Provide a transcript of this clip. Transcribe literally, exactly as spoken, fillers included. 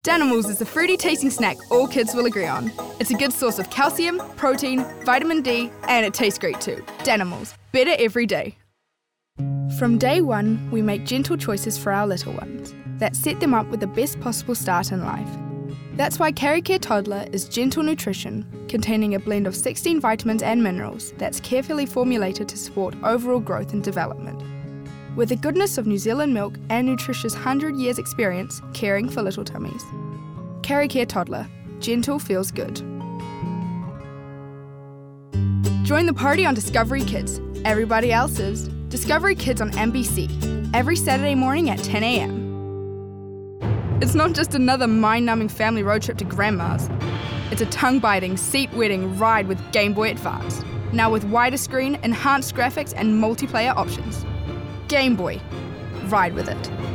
Danimals is the fruity tasting snack all kids will agree on. It's a good source of calcium, protein, vitamin D, and it tastes great too. Danimals, better every day. From day one, we make gentle choices for our little ones that set them up with the best possible start in life. That's why KeriCare Toddler is gentle nutrition, containing a blend of sixteen vitamins and minerals that's carefully formulated to support overall growth and development. With the goodness of New Zealand milk and Nutritious one hundred years experience caring for little tummies. KeriCare Toddler. Gentle feels good. Join the party on Discovery Kids. Everybody else is. Discovery Kids on M B C. Every Saturday morning at ten a.m. It's not just another mind-numbing family road trip to Grandma's. It's a tongue-biting, seat-wetting ride with Game Boy Advance. Now with wider screen, enhanced graphics and multiplayer options. Game Boy. Ride with it.